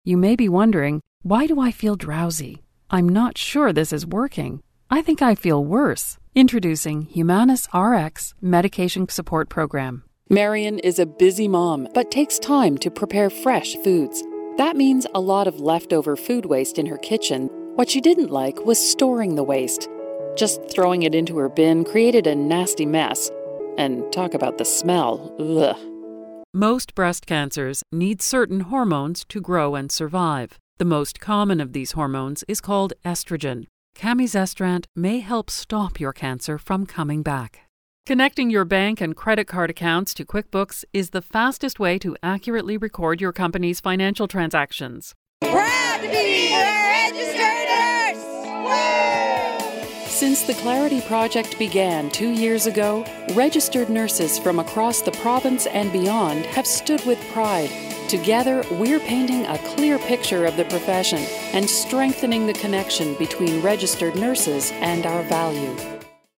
You may be wondering, why do I feel drowsy? I'm not sure this is working. I think I feel worse. Introducing Humanis RX Medication Support Program. Marion is a busy mom, but takes time to prepare fresh foods. That means a lot of leftover food waste in her kitchen. What she didn't like was storing the waste. Just throwing it into her bin created a nasty mess. And talk about the smell. Ugh. Most breast cancers need certain hormones to grow and survive. The most common of these hormones is called estrogen. Camizestrant may help stop your cancer from coming back. Connecting your bank and credit card accounts to QuickBooks is the fastest way to accurately record your company's financial transactions. Proud to be a registered nurse! Since the Clarity Project began 2 years ago, registered nurses from across the province and beyond have stood with pride. Together, we're painting a clear picture of the profession and strengthening the connection between registered nurses and our value.